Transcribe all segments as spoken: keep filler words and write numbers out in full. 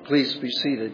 Please be seated.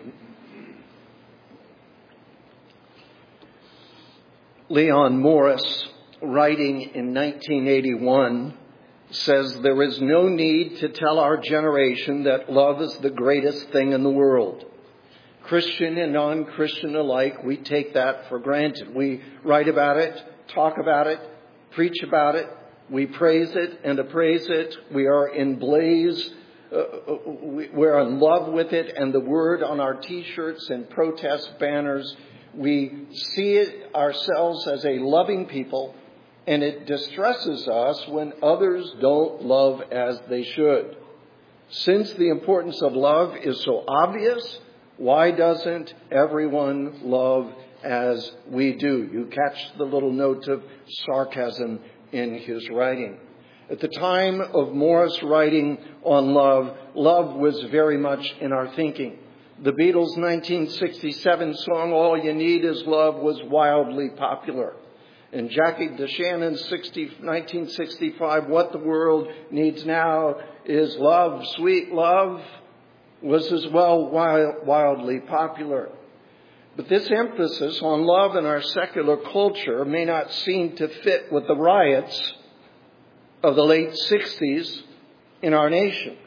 Leon Morris, writing in nineteen eighty-one, says, "There is no need to tell our generation that love is the greatest thing in the world. Christian and non-Christian alike, we take that for granted. We write about it, talk about it, preach about it, we praise it and appraise it. We are in blaze, uh, we're in love with it, and the word on our t-shirts and protest banners. We see it ourselves as a loving people, and it distresses us when others don't love as they should. Since the importance of love is so obvious, why doesn't everyone love as we do?" You catch the little note of sarcasm in his writing. At the time of Morris writing on love, love was very much in our thinking. The Beatles' nineteen sixty-seven song, "All You Need Is Love," was wildly popular. And Jackie DeShannon's nineteen sixty-five, "What the World Needs Now Is Love, Sweet Love," was as well wild, wildly popular. But this emphasis on love in our secular culture may not seem to fit with the riots of the late sixties in our nation.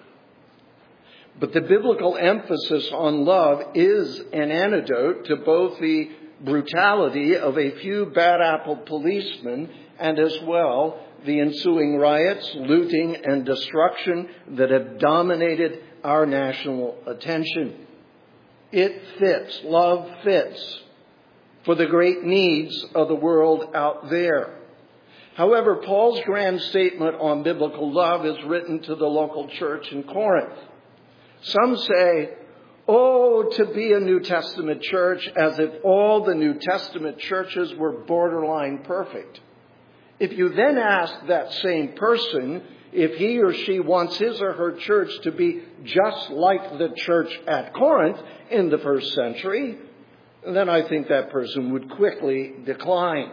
But the biblical emphasis on love is an antidote to both the brutality of a few bad apple policemen and as well the ensuing riots, looting, and destruction that have dominated our national attention. It fits, love fits, for the great needs of the world out there. However, Paul's grand statement on biblical love is written to the local church in Corinth. Some say, "Oh, to be a New Testament church," as if all the New Testament churches were borderline perfect. If you then ask that same person if he or she wants his or her church to be just like the church at Corinth in the first century, then I think that person would quickly decline.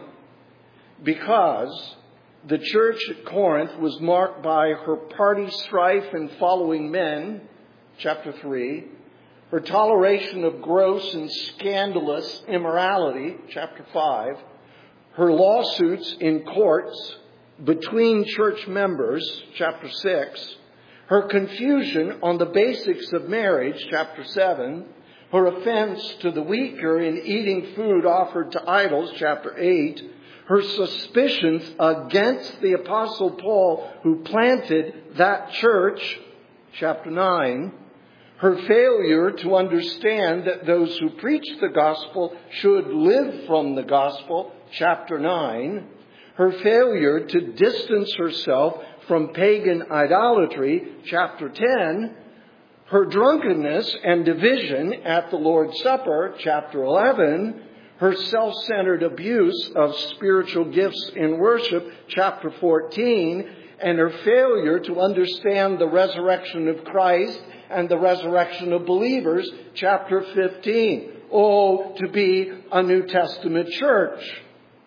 Because the church at Corinth was marked by her party strife and following men, chapter three, her toleration of gross and scandalous immorality, chapter five, her lawsuits in courts between church members, chapter six, her confusion on the basics of marriage, chapter seven, her offense to the weaker in eating food offered to idols, chapter eight, her suspicions against the Apostle Paul who planted that church, chapter nine, her failure to understand that those who preach the gospel should live from the gospel, chapter nine, her failure to distance herself from pagan idolatry, chapter ten, her drunkenness and division at the Lord's Supper, chapter eleven, her self-centered abuse of spiritual gifts in worship, chapter fourteen, and her failure to understand the resurrection of Christ and the resurrection of believers, chapter fifteen. Oh, to be a New Testament church.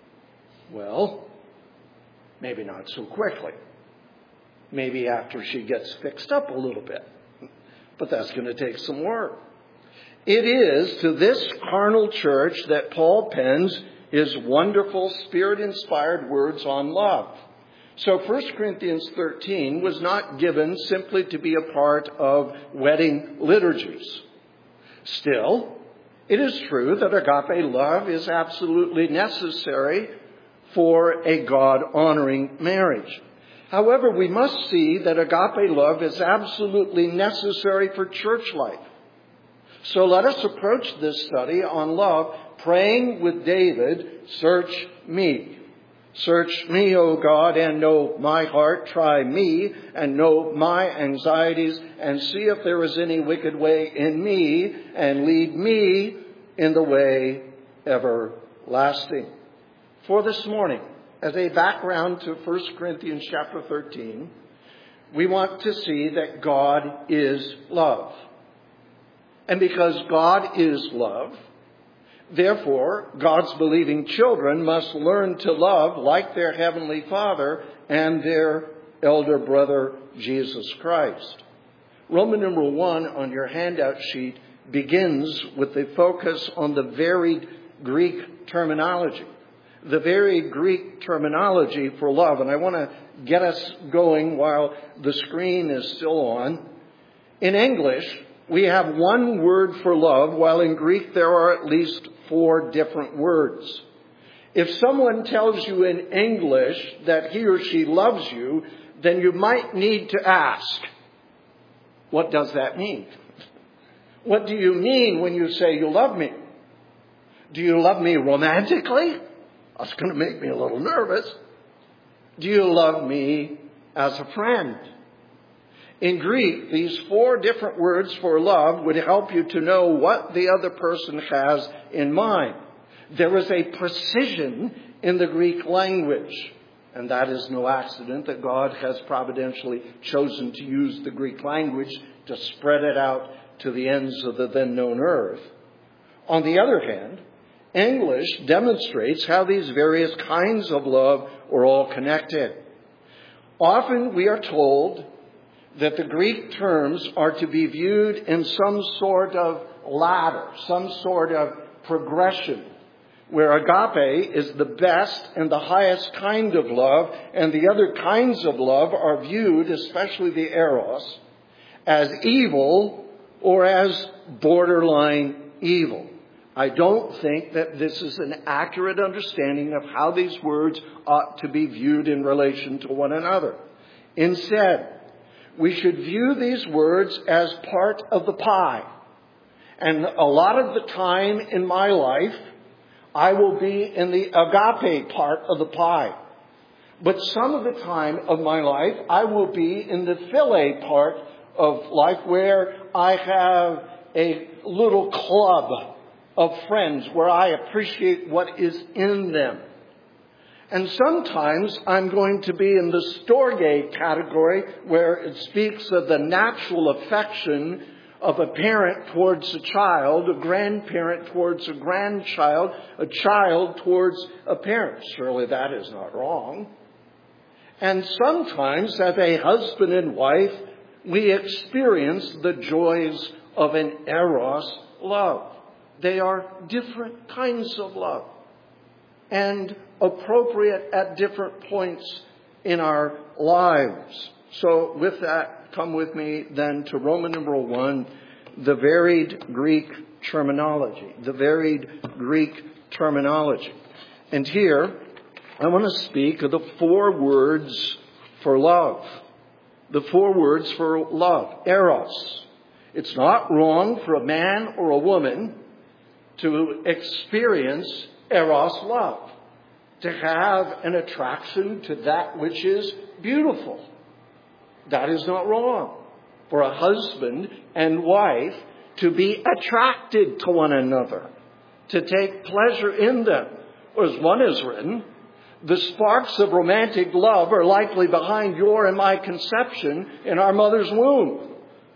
Well, maybe not so quickly. Maybe after she gets fixed up a little bit. But that's going to take some work. It is to this carnal church that Paul pens his wonderful Spirit-inspired words on love. So First Corinthians thirteen was not given simply to be a part of wedding liturgies. Still, it is true that agape love is absolutely necessary for a God-honoring marriage. However, we must see that agape love is absolutely necessary for church life. So let us approach this study on love, praying with David, "Search me. Search me, O God, and know my heart. Try me and know my anxieties, and see if there is any wicked way in me, and lead me in the way everlasting." For this morning, as a background to First Corinthians chapter thirteen, we want to see that God is love. And because God is love, therefore, God's believing children must learn to love like their Heavenly Father and their elder brother, Jesus Christ. Roman numeral one on your handout sheet begins with the focus on the varied Greek terminology. The varied Greek terminology for love. And I want to get us going while the screen is still on. In English, we have one word for love, while in Greek there are at least four different words. If someone tells you in English that he or she loves you, then you might need to ask, what does that mean? What do you mean when you say you love me? Do you love me romantically? That's going to make me a little nervous. Do you love me as a friend? In Greek, these four different words for love would help you to know what the other person has in mind. There is a precision in the Greek language. And that is no accident that God has providentially chosen to use the Greek language to spread it out to the ends of the then known earth. On the other hand, English demonstrates how these various kinds of love are all connected. Often we are told that the Greek terms are to be viewed in some sort of ladder, some sort of progression, where agape is the best and the highest kind of love, and the other kinds of love are viewed, especially the eros, as evil or as borderline evil. I don't think that this is an accurate understanding of how these words ought to be viewed in relation to one another. Instead, we should view these words as part of the pie. And a lot of the time in my life, I will be in the agape part of the pie. But some of the time of my life, I will be in the philia part of life, where I have a little club of friends where I appreciate what is in them. And sometimes I'm going to be in the storge category, where it speaks of the natural affection of a parent towards a child, a grandparent towards a grandchild, a child towards a parent. Surely that is not wrong. And sometimes, as a husband and wife, we experience the joys of an eros love. They are different kinds of love and appropriate at different points in our lives. So with that, come with me then to Roman numeral one, the varied Greek terminology. The varied Greek terminology. And here, I want to speak of the four words for love. The four words for love. Eros. It's not wrong for a man or a woman to experience eros love, to have an attraction to that which is beautiful. That is not wrong. For a husband and wife to be attracted to one another, to take pleasure in them. Or as one has written, the sparks of romantic love are likely behind your and my conception in our mother's womb.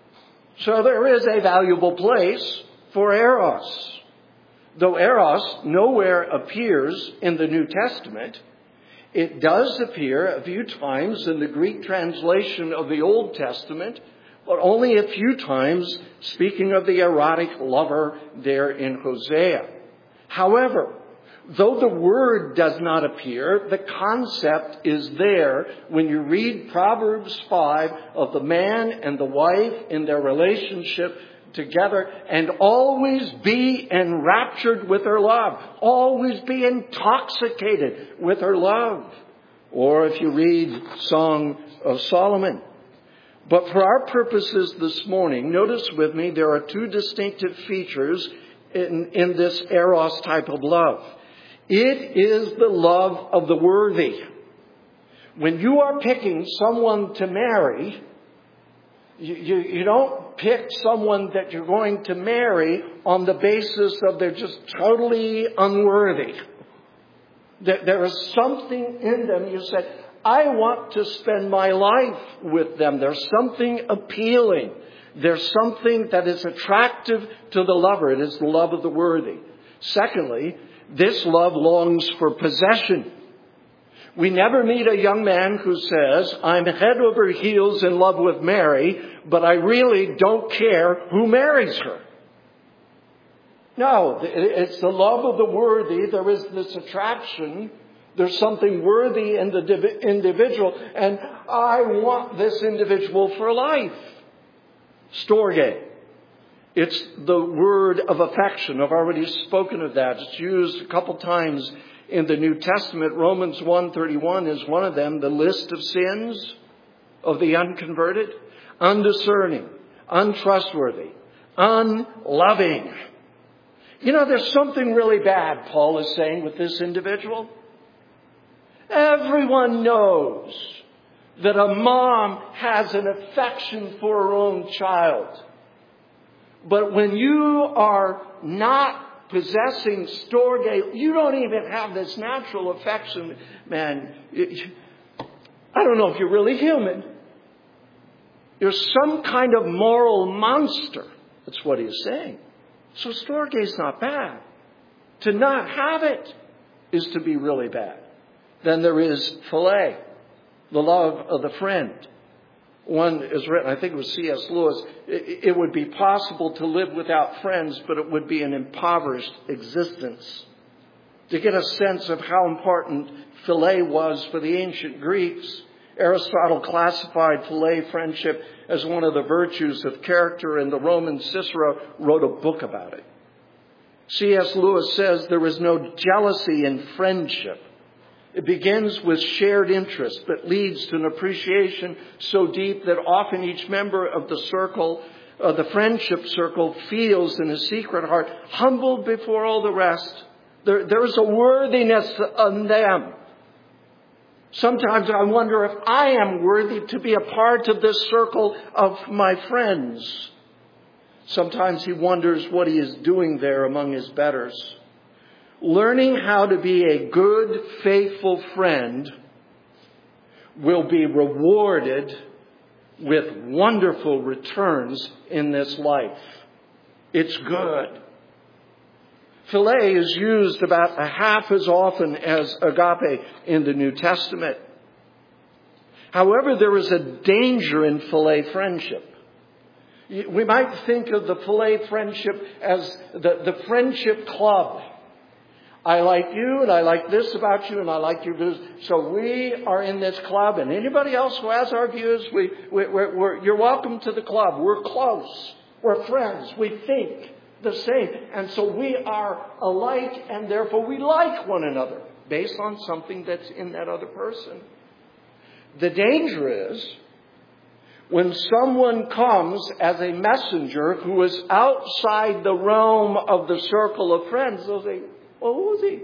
So there is a valuable place for eros. Though eros nowhere appears in the New Testament, it does appear a few times in the Greek translation of the Old Testament, but only a few times speaking of the erotic lover there in Hosea. However, though the word does not appear, the concept is there when you read Proverbs five of the man and the wife in their relationship together, and always be enraptured with her love. Always be intoxicated with her love. Or if you read Song of Solomon. But for our purposes this morning, notice with me there are two distinctive features in, in this eros type of love. It is the love of the worthy. When you are picking someone to marry, You, you, you don't pick someone that you're going to marry on the basis of they're just totally unworthy. There, there is something in them. You say, I want to spend my life with them. There's something appealing. There's something that is attractive to the lover. It is the love of the worthy. Secondly, this love longs for possession. We never meet a young man who says, I'm head over heels in love with Mary, but I really don't care who marries her. No, it's the love of the worthy. There is this attraction. There's something worthy in the individual. And I want this individual for life. Storge. It's the word of affection. I've already spoken of that. It's used a couple times in the New Testament. Romans one thirty-one is one of them. The list of sins of the unconverted. Undiscerning. Untrustworthy. Unloving. You know, there's something really bad, Paul is saying, with this individual. Everyone knows that a mom has an affection for her own child. But when you are not possessing storge, you don't even have this natural affection. Man, I don't know if you're really human. You're some kind of moral monster. That's what he's saying. So storge is not bad. To not have it is to be really bad. Then there is philia, the love of the friend. One is written, I think it was C S Lewis, it would be possible to live without friends, but it would be an impoverished existence. To get a sense of how important philia was for the ancient Greeks, Aristotle classified philia friendship as one of the virtues of character, and the Roman Cicero wrote a book about it. C S Lewis says there is no jealousy in friendship. It begins with shared interest, but leads to an appreciation so deep that often each member of the circle, uh, the friendship circle, feels in his secret heart, humbled before all the rest. There, there is a worthiness in them. Sometimes I wonder if I am worthy to be a part of this circle of my friends. Sometimes he wonders what he is doing there among his betters. Learning how to be a good, faithful friend will be rewarded with wonderful returns in this life. It's good. Philia is used about a half as often as agape in the New Testament. However, there is a danger in philia friendship. We might think of the philia friendship as the, the friendship club. I like you, and I like this about you, and I like your views. So we are in this club, and anybody else who has our views, we, we, we're, we're, you're welcome to the club. We're close. We're friends. We think the same. And so we are alike, and therefore we like one another based on something that's in that other person. The danger is when someone comes as a messenger who is outside the realm of the circle of friends, they'll say, well, who is he?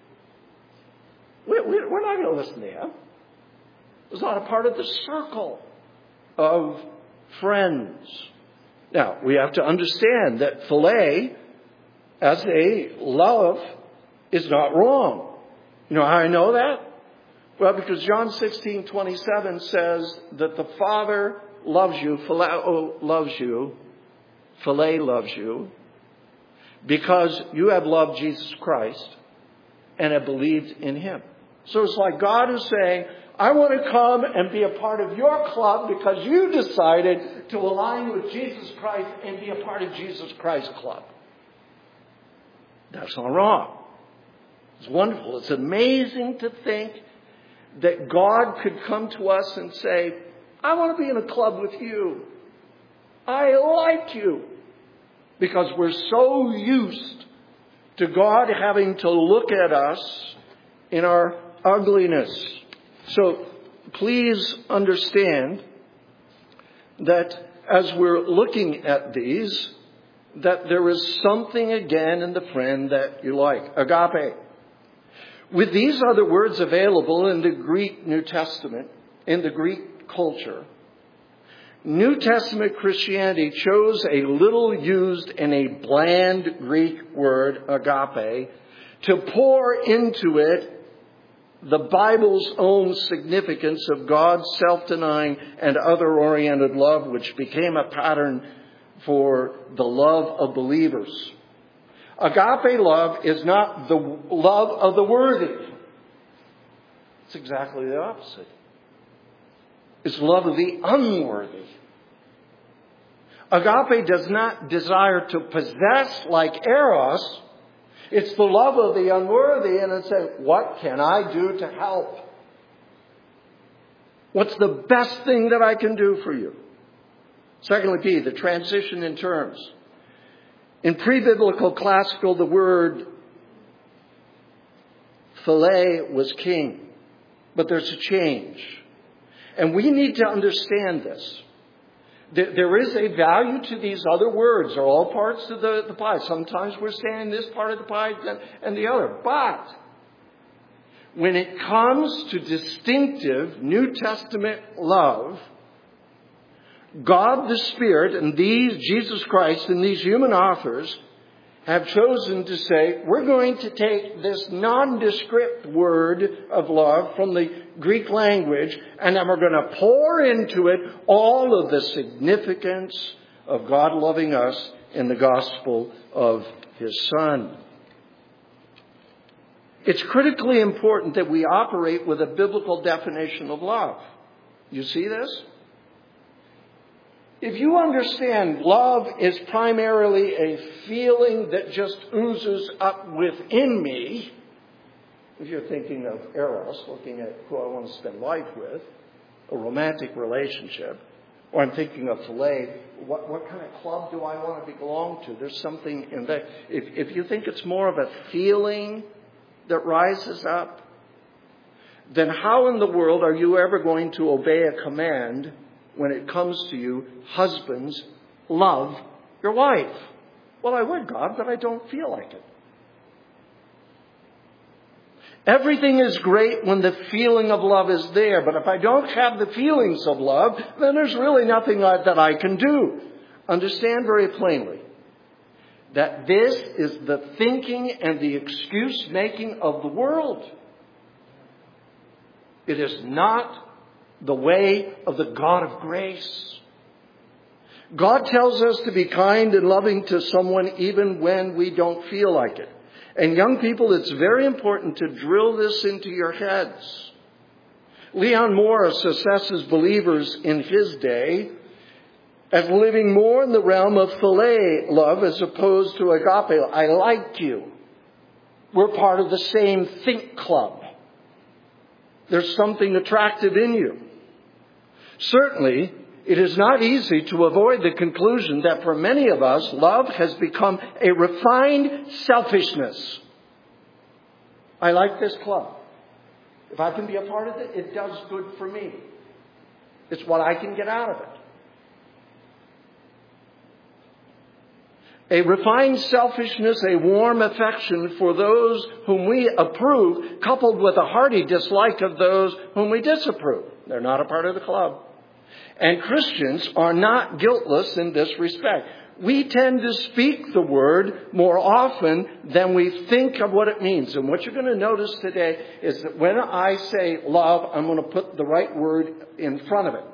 We're not going to listen to him. He's not a part of the circle of friends. Now, we have to understand that philia, as a love, is not wrong. You know how I know that? Well, because John sixteen twenty-seven says that the Father loves you, phileo loves you, philia loves you, because you have loved Jesus Christ and have believed in Him. So it's like God is saying, I want to come and be a part of your club because you decided to align with Jesus Christ and be a part of Jesus Christ's club. That's not wrong. It's wonderful. It's amazing to think that God could come to us and say, I want to be in a club with you. I like you. Because we're so used to God having to look at us in our ugliness. So please understand that as we're looking at these, that there is something again in the friend that you like. Agape. With these other words available in the Greek New Testament, in the Greek culture, New Testament Christianity chose a little used and a bland Greek word, agape, to pour into it the Bible's own significance of God's self-denying and other-oriented love, which became a pattern for the love of believers. Agape love is not the love of the worthy. It's exactly the opposite. It's love of the unworthy. Agape does not desire to possess like eros. It's the love of the unworthy, and it's saying, what can I do to help? What's the best thing that I can do for you? Secondly, B, the transition in terms. In pre-biblical classical, the word phile was king. But there's a change. And we need to understand this. There is a value to these other words. They're all parts of the, the pie. Sometimes we're saying this part of the pie and the other. But when it comes to distinctive New Testament love, God the Spirit and these, Jesus Christ and these human authors have chosen to say, we're going to take this nondescript word of love from the Greek language, and then we're going to pour into it all of the significance of God loving us in the gospel of His Son. It's critically important that we operate with a biblical definition of love. You see this? If you understand love is primarily a feeling that just oozes up within me, if you're thinking of eros, looking at who I want to spend life with, a romantic relationship, or I'm thinking of philia, what, what kind of club do I want to belong to? There's something in that. If, if you think it's more of a feeling that rises up, then how in the world are you ever going to obey a command when it comes to you, husbands, love your wife? Well, I would, God, but I don't feel like it. Everything is great when the feeling of love is there, but if I don't have the feelings of love, then there's really nothing that I can do. Understand very plainly that this is the thinking and the excuse making of the world. It is not the way of the God of grace. God tells us to be kind and loving to someone even when we don't feel like it. And young people, it's very important to drill this into your heads. Leon Morris assesses believers in his day as living more in the realm of philia love as opposed to agape. I like you. We're part of the same think club. There's something attractive in you. Certainly, it is not easy to avoid the conclusion that for many of us, love has become a refined selfishness. I like this club. If I can be a part of it, it does good for me. It's what I can get out of it. A refined selfishness, a warm affection for those whom we approve, coupled with a hearty dislike of those whom we disapprove. They're not a part of the club. And Christians are not guiltless in this respect. We tend to speak the word more often than we think of what it means. And what you're going to notice today is that when I say love, I'm going to put the right word in front of it.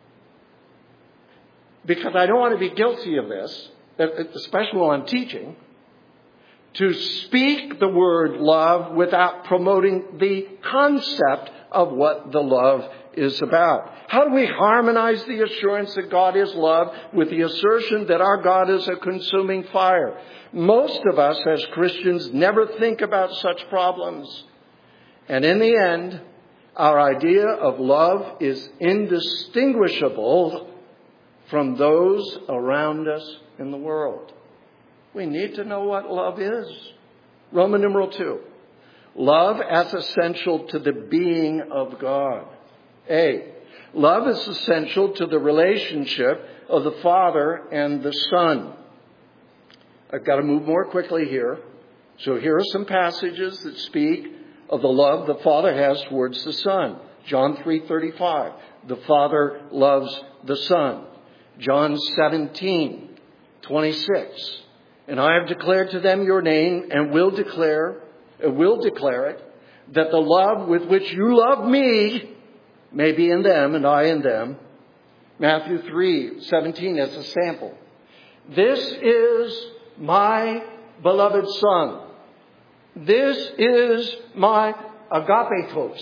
Because I don't want to be guilty of this, especially while I'm teaching, to speak the word love without promoting the concept of what the love is about. How do we harmonize the assurance that God is love with the assertion that our God is a consuming fire? Most of us as Christians never think about such problems. And in the end, our idea of love is indistinguishable from those around us in the world. We need to know what love is. Roman numeral two. Love as essential to the being of God. A. Love is essential to the relationship of the Father and the Son. I've got to move more quickly here. So here are some passages that speak of the love the Father has towards the Son. John three thirty-five. The Father loves the Son. John seventeen twenty-six. And I have declared to them your name and will declare, uh, will declare it, that the love with which you love me may be in them and I in them. Matthew three seventeen as a sample. This is my beloved Son. This is my agapetos.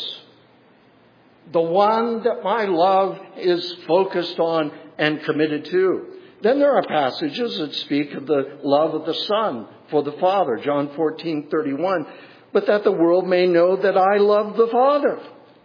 The one that my love is focused on and committed to. Then there are passages that speak of the love of the Son for the Father, John fourteen thirty-one, but that the world may know that I love the Father.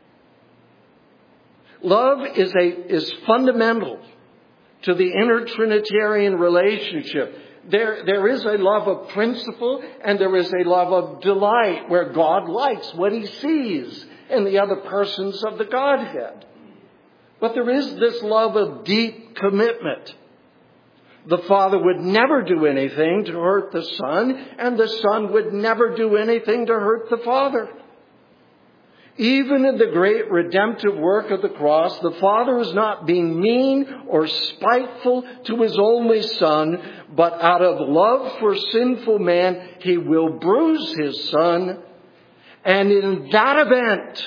Love is a is fundamental to the inner Trinitarian relationship. There, there is a love of principle and there is a love of delight where God likes what he sees in the other persons of the Godhead. But there is this love of deep commitment. The Father would never do anything to hurt the Son, and the Son would never do anything to hurt the Father. Even in the great redemptive work of the cross, the Father is not being mean or spiteful to his only Son, but out of love for sinful man, he will bruise his Son, and in that event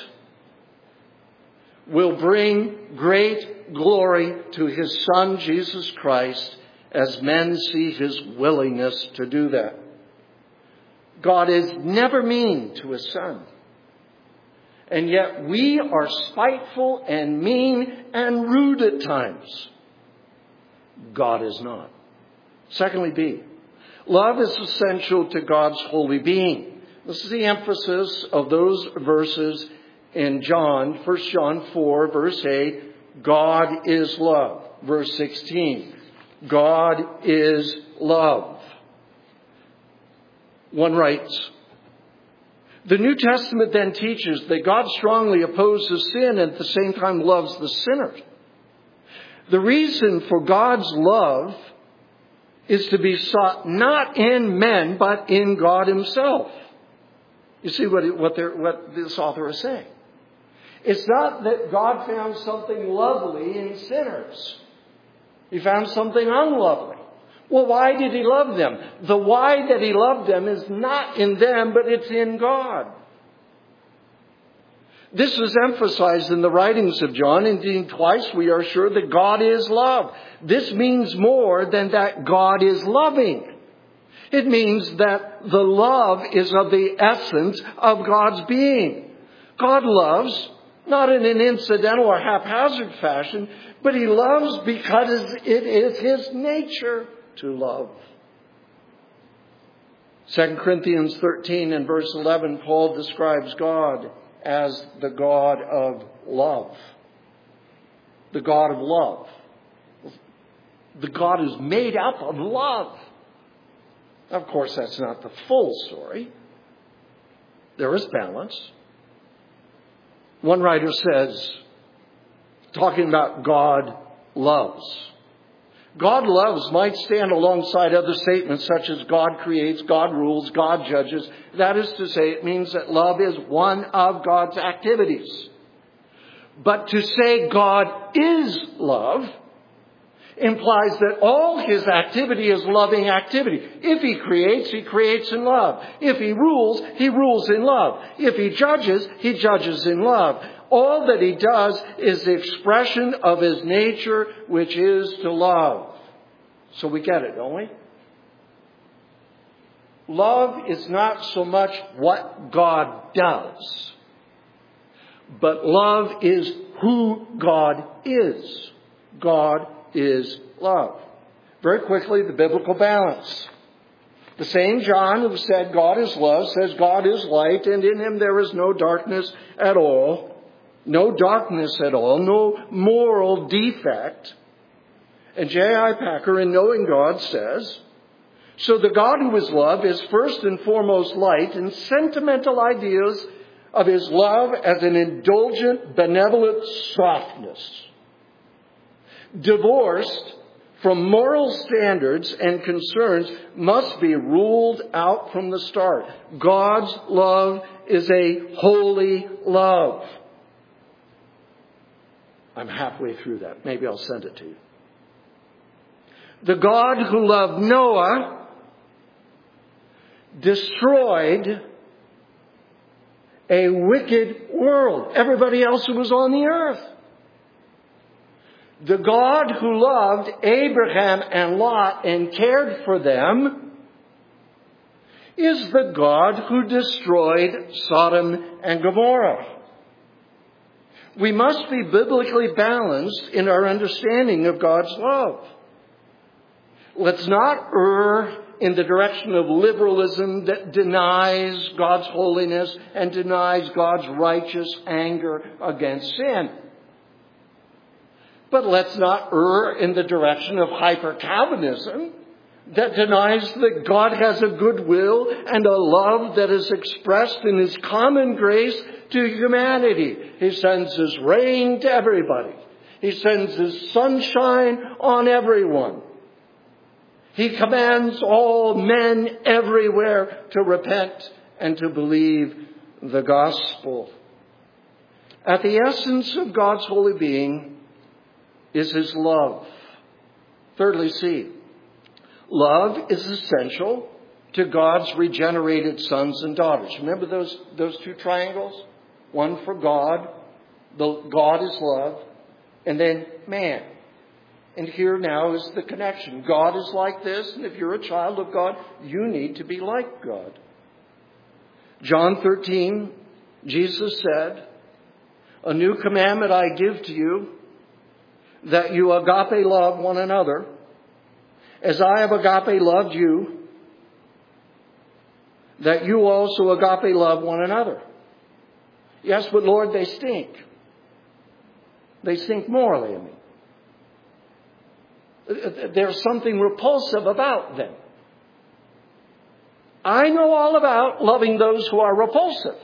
will bring great glory to his Son, Jesus Christ, as men see his willingness to do that. God is never mean to his Son. And yet we are spiteful and mean and rude at times. God is not. Secondly, B, love is essential to God's holy being. This is the emphasis of those verses in John, First John four, verse eight. God is love. Verse sixteen. God is love. One writes, the New Testament then teaches that God strongly opposes sin and at the same time loves the sinner. The reason for God's love is to be sought not in men, but in God himself. You see what, what, what this author is saying. It's not that God found something lovely in sinners. He found something unlovely. Well, why did he love them? The why that he loved them is not in them, but it's in God. This is emphasized in the writings of John. Indeed, twice we are sure that God is love. This means more than that God is loving. It means that the love is of the essence of God's being. God loves, not in an incidental or haphazard fashion, but he loves because it is his nature to love. Second Corinthians thirteen and verse eleven, Paul describes God as the God of love. The God of love. The God is made up of love. Of course, that's not the full story. There is balance. One writer says, talking about God loves. God loves might stand alongside other statements such as God creates, God rules, God judges. That is to say, it means that love is one of God's activities. But to say God is love implies that all his activity is loving activity. If he creates, he creates in love. If he rules, he rules in love. If he judges, he judges in love. All that he does is the expression of his nature, which is to love. So we get it, don't we? Love is not so much what God does, but love is who God is. God is love. Very quickly, the biblical balance. The same John who said God is love says God is light, and in him there is no darkness at all. No darkness at all, no moral defect. And J I Packer, in Knowing God, says, so the God who is love is first and foremost light, and sentimental ideas of his love as an indulgent, benevolent softness. Divorced from moral standards and concerns must be ruled out from the start. God's love is a holy love. I'm halfway through that. Maybe I'll send it to you. The God who loved Noah destroyed a wicked world. Everybody else who was on the earth. The God who loved Abraham and Lot and cared for them is the God who destroyed Sodom and Gomorrah. We must be biblically balanced in our understanding of God's love. Let's not err in the direction of liberalism that denies God's holiness and denies God's righteous anger against sin. But let's not err in the direction of hyper-Calvinism that denies that God has a good will and a love that is expressed in His common grace to humanity. He sends His rain to everybody. He sends His sunshine on everyone. He commands all men everywhere to repent and to believe the gospel. At the essence of God's holy being is His love. Thirdly, see, love is essential to God's regenerated sons and daughters. Remember those, those two triangles? One for God, the God is love, and then man. And here now is the connection. God is like this, and if you're a child of God, you need to be like God. John thirteen, Jesus said, "A new commandment I give to you, that you agape love one another, as I have agape loved you, that you also agape love one another." Yes, but Lord, they stink. They stink morally, I mean. There's something repulsive about them. I know all about loving those who are repulsive.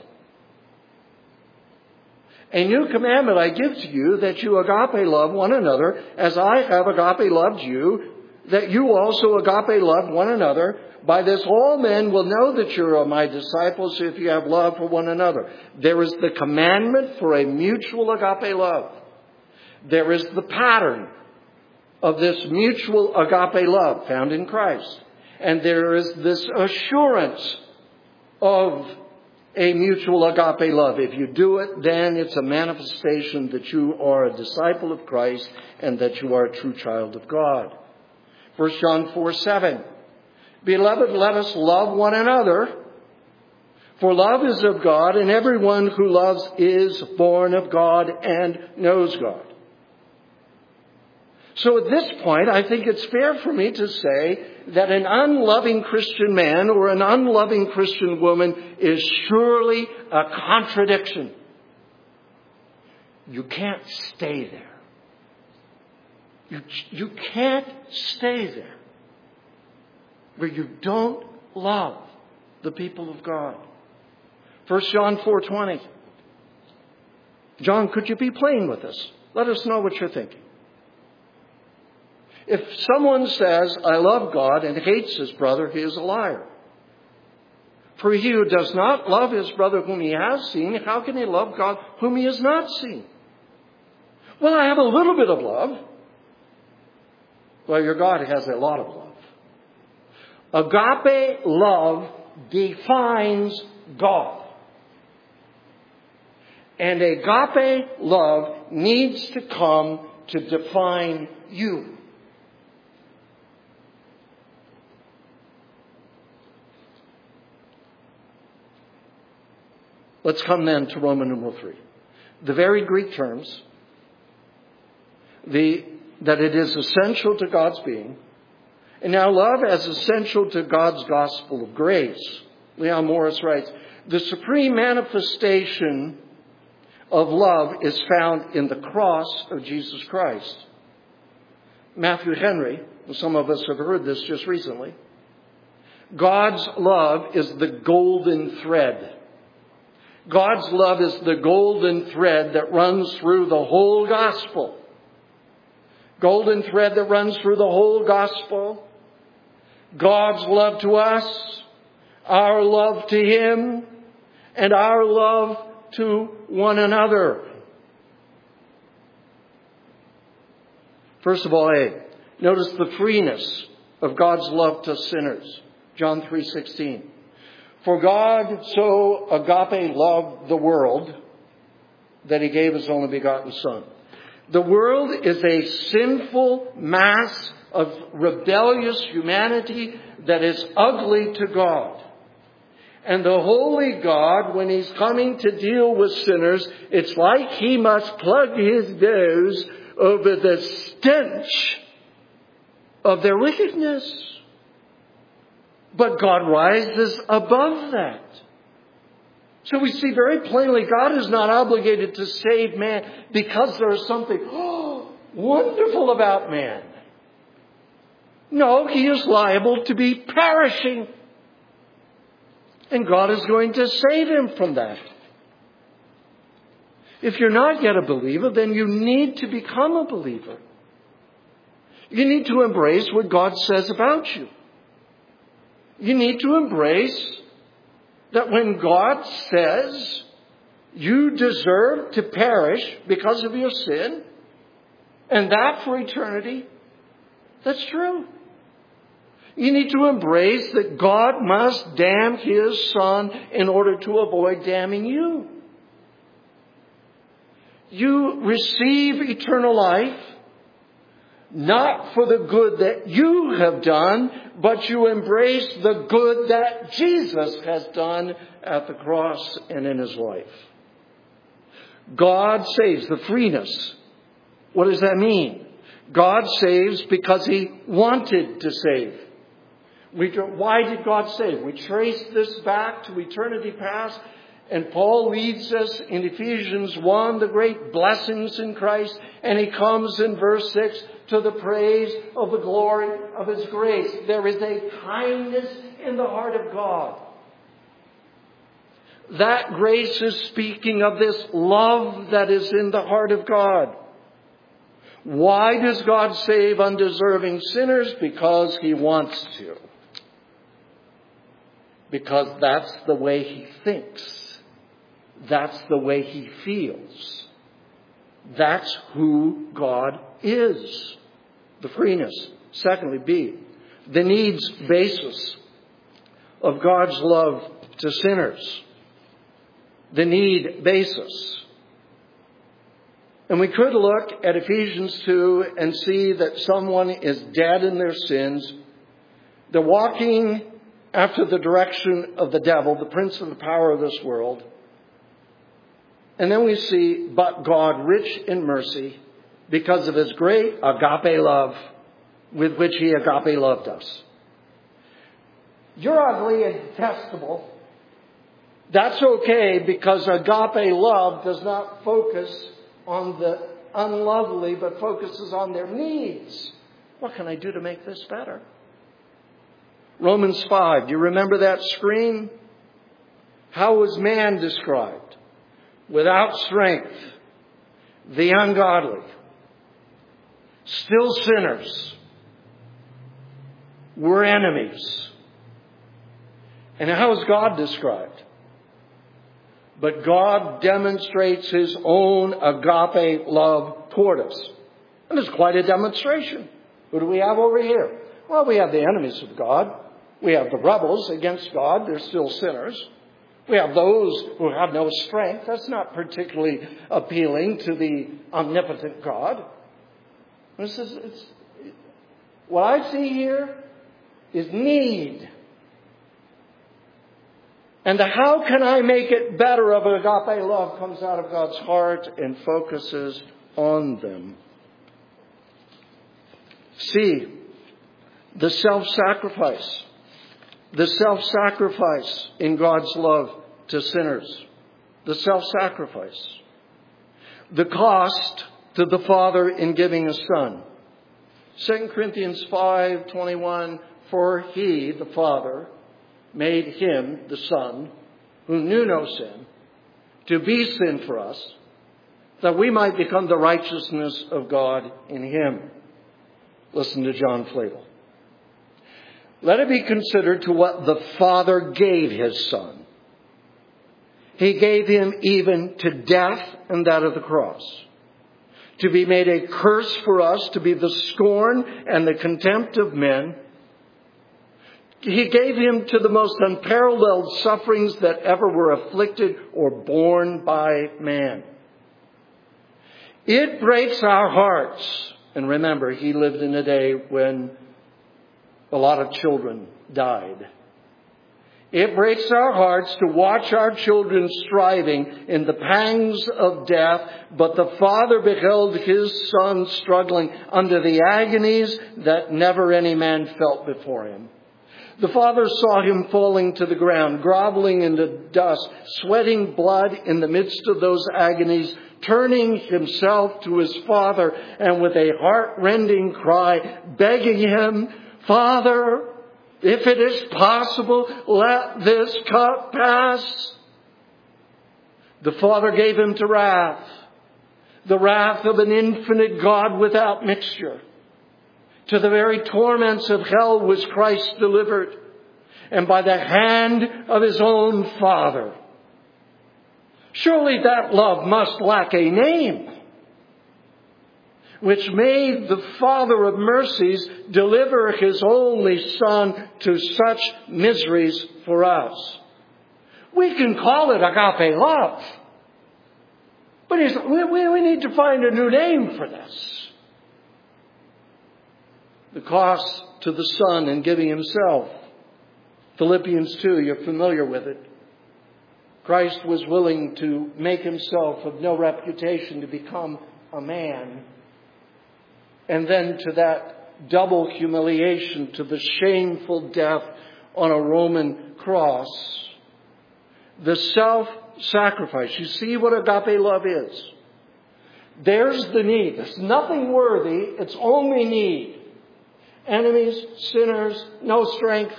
A new commandment I give to you, that you agape love one another, as I have agape loved you, that you also agape love one another. By this all men will know that you are my disciples, if you have love for one another. There is the commandment for a mutual agape love. There is the pattern of this mutual agape love found in Christ. And there is this assurance of a mutual agape love. If you do it, then it's a manifestation that you are a disciple of Christ and that you are a true child of God. First John four seven. Beloved, let us love one another, for love is of God, and everyone who loves is born of God and knows God. So at this point, I think it's fair for me to say that an unloving Christian man or an unloving Christian woman is surely a contradiction. You can't stay there. You, you can't stay there where you don't love the people of God. First John four twenty. John, could you be plain with us? Let us know what you're thinking. If someone says, I love God, and hates his brother, he is a liar. For he who does not love his brother whom he has seen, how can he love God whom he has not seen? Well, I have a little bit of love. Well, your God has a lot of love. Agape love defines God. And agape love needs to come to define you. Let's come then to Roman numeral three. The very Greek terms, the, that it is essential to God's being, and now love as essential to God's gospel of grace. Leon Morris writes, the supreme manifestation of love is found in the cross of Jesus Christ. Matthew Henry, some of us have heard this just recently, God's love is the golden thread. God's love is the golden thread that runs through the whole gospel. Golden thread that runs through the whole gospel. God's love to us, our love to Him, and our love to one another. First of all, A, notice the freeness of God's love to sinners. John three sixteen. For God so agape loved the world that He gave His only begotten Son. The world is a sinful mass of rebellious humanity that is ugly to God. And the holy God, when He's coming to deal with sinners, it's like He must plug His nose over the stench of their wickedness. But God rises above that. So we see very plainly God is not obligated to save man because there is something oh, wonderful about man. No, he is liable to be perishing. And God is going to save him from that. If you're not yet a believer, then you need to become a believer. You need to embrace what God says about you. You need to embrace that when God says you deserve to perish because of your sin, and that for eternity, that's true. You need to embrace that God must damn his Son in order to avoid damning you. You receive eternal life not for the good that you have done, but you embrace the good that Jesus has done at the cross and in his life. God saves, the freeness. What does that mean? God saves because he wanted to save. We, why did God save? We trace this back to eternity past. And Paul leads us in Ephesians one, the great blessings in Christ. And he comes in verse six to the praise of the glory of his grace. There is a kindness in the heart of God. That grace is speaking of this love that is in the heart of God. Why does God save undeserving sinners? Because he wants to. Because that's the way he thinks. That's the way he feels. That's who God is. The freeness. Secondly, B, the needs basis of God's love to sinners. The need basis. And we could look at Ephesians two and see that someone is dead in their sins. They're walking after the direction of the devil, the prince of the power of this world. And then we see, but God rich in mercy because of his great agape love with which he agape loved us. You're ugly and detestable. That's okay because agape love does not focus on the unlovely, but focuses on their needs. What can I do to make this better? Romans five, do you remember that scream? How was man described? Without strength, the ungodly, still sinners, we're enemies. And how is God described? But God demonstrates his own agape love toward us. And it's quite a demonstration. Who do we have over here? Well, we have the enemies of God. We have the rebels against God. They're still sinners. We have those who have no strength. That's not particularly appealing to the omnipotent God. This is, it's, what I see here is need. And the how can I make it better of agape love comes out of God's heart and focuses on them. See, the self-sacrifice. The self-sacrifice in God's love to sinners. The self-sacrifice. The cost to the Father in giving a Son. Second Corinthians five twenty-one, for he, the Father, made him, the Son, who knew no sin, to be sin for us, that we might become the righteousness of God in him. Listen to John Flavel. Let it be considered to what the Father gave his Son. He gave him even to death and that of the cross. To be made a curse for us, to be the scorn and the contempt of men. He gave him to the most unparalleled sufferings that ever were afflicted or borne by man. It breaks our hearts. And remember, he lived in a day when a lot of children died. It breaks our hearts to watch our children striving in the pangs of death, but the Father beheld His Son struggling under the agonies that never any man felt before Him. The Father saw Him falling to the ground, groveling in the dust, sweating blood in the midst of those agonies, turning Himself to His Father, and with a heart-rending cry, begging Him, "Father, if it is possible, let this cup pass." The Father gave Him to wrath, the wrath of an infinite God without mixture. To the very torments of hell was Christ delivered, and by the hand of His own Father. Surely that love must lack a name, which made the Father of mercies deliver His only Son to such miseries for us. We can call it agape love, but we, we need to find a new name for this. The cost to the Son in giving Himself. Philippians two, you're familiar with it. Christ was willing to make Himself of no reputation to become a man. And then to that double humiliation, to the shameful death on a Roman cross. The self-sacrifice. You see what agape love is. There's the need. It's nothing worthy. It's only need. Enemies, sinners, no strength.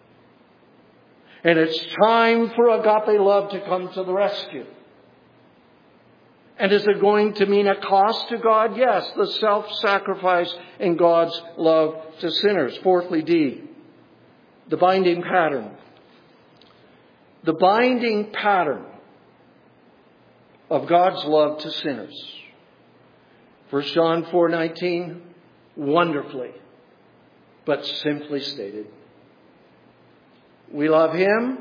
And it's time for agape love to come to the rescue. And is it going to mean a cost to God? Yes, the self-sacrifice in God's love to sinners. Fourthly, D, the binding pattern. The binding pattern of God's love to sinners. First John four nineteen, wonderfully, but simply stated. We love Him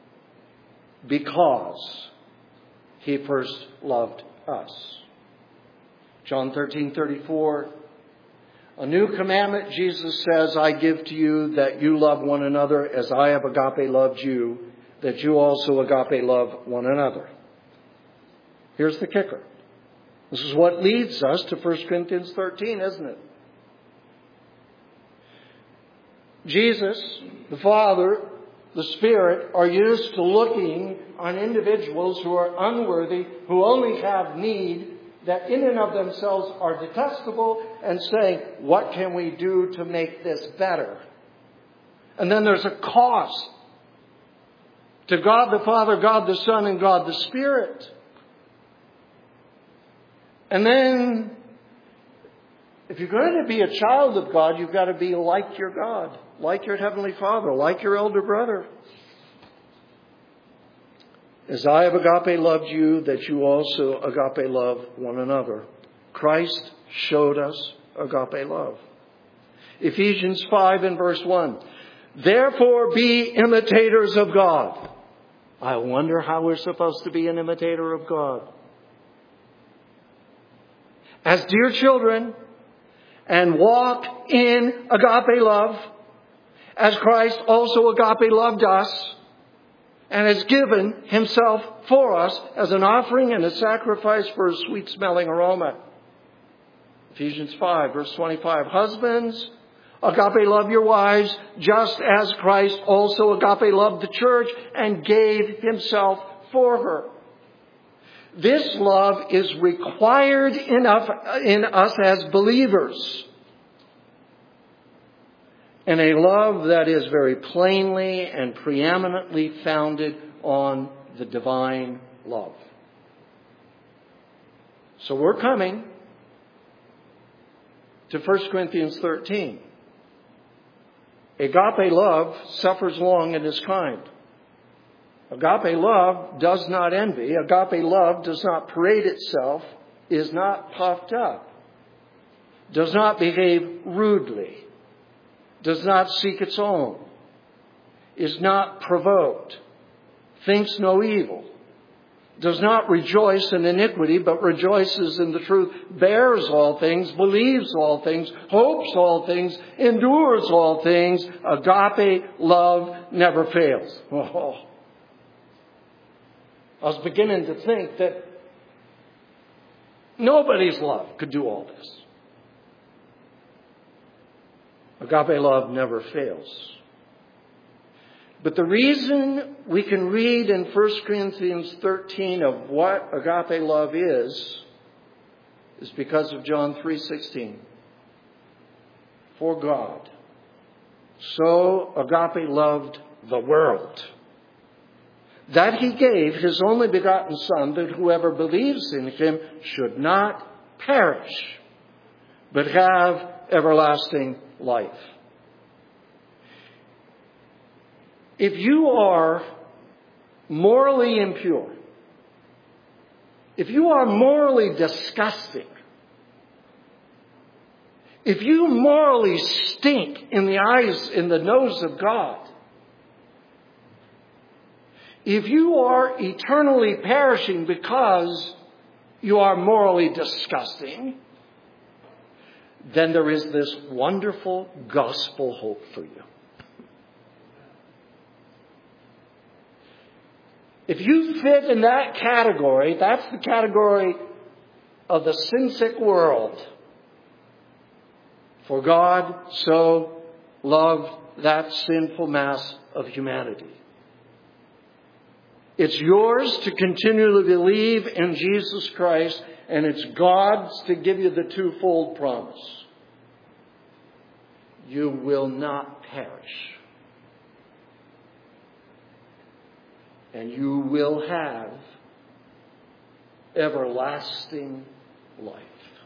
because He first loved us. John thirteen thirty-four. A new commandment, Jesus says, I give to you, that you love one another as I have agape loved you, that you also agape love one another. Here's the kicker. This is what leads us to First Corinthians thirteen, isn't it? Jesus, the Father, the Spirit are used to looking on individuals who are unworthy, who only have need, that in and of themselves are detestable, and saying, what can we do to make this better? And then there's a cost to God the Father, God the Son, and God the Spirit. And then, if you're going to be a child of God, you've got to be like your God, like your Heavenly Father, like your elder brother. As I have agape loved you, that you also agape love one another. Christ showed us agape love. Ephesians five and verse one. Therefore be imitators of God. I wonder how we're supposed to be an imitator of God. As dear children, and walk in agape love, as Christ also agape loved us, and has given Himself for us as an offering and a sacrifice for a sweet-smelling aroma. Ephesians five, verse twenty-five. Husbands, agape love your wives, just as Christ also agape loved the church and gave Himself for her. This love is required in us as believers. And a love that is very plainly and preeminently founded on the divine love. So we're coming to First Corinthians thirteen. Agape love suffers long and is kind. Agape love does not envy. Agape love does not parade itself, is not puffed up, does not behave rudely, does not seek its own, is not provoked, thinks no evil, does not rejoice in iniquity, but rejoices in the truth, bears all things, believes all things, hopes all things, endures all things. Agape love never fails. Oh. I was beginning to think that nobody's love could do all this. Agape love never fails. But the reason we can read in First Corinthians thirteen of what agape love is, is because of John three sixteen. For God so agape loved the world, that He gave His only begotten Son, that whoever believes in Him should not perish, but have everlasting life. If you are morally impure, if you are morally disgusting, if you morally stink in the eyes, in the nose of God, if you are eternally perishing because you are morally disgusting, then there is this wonderful gospel hope for you. If you fit in that category, that's the category of the sin-sick world. For God so loved that sinful mass of humanity. It's yours to continually believe in Jesus Christ, and it's God's to give you the twofold promise. You will not perish. And you will have everlasting life.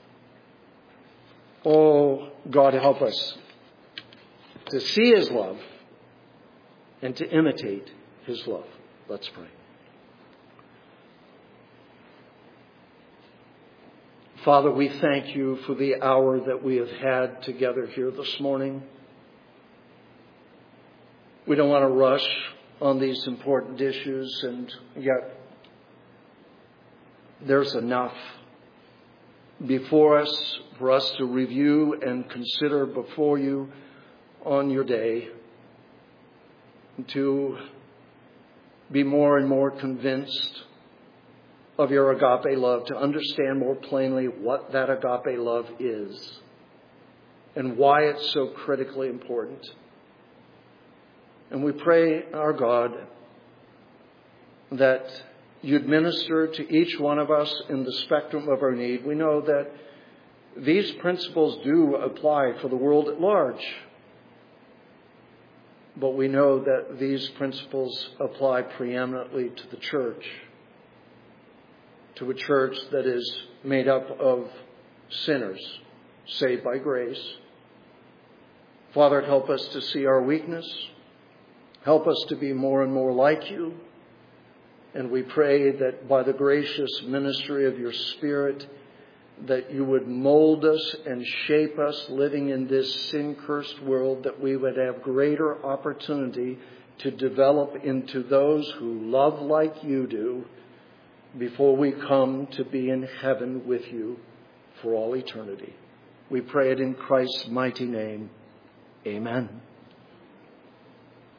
Oh, God help us to see His love and to imitate His love. Let's pray. Father, we thank You for the hour that we have had together here this morning. We don't want to rush on these important issues, and yet there's enough before us for us to review and consider before You on Your day, to be more and more convinced of Your agape love, to understand more plainly what that agape love is and why it's so critically important. And we pray, our God, that You'd minister to each one of us in the spectrum of our need. We know that these principles do apply for the world at large. But we know that these principles apply preeminently to the church. To a church that is made up of sinners, saved by grace. Father, help us to see our weakness. Help us to be more and more like You. And we pray that by the gracious ministry of Your Spirit, that You would mold us and shape us living in this sin-cursed world, that we would have greater opportunity to develop into those who love like You do before we come to be in heaven with You for all eternity. We pray it in Christ's mighty name. Amen.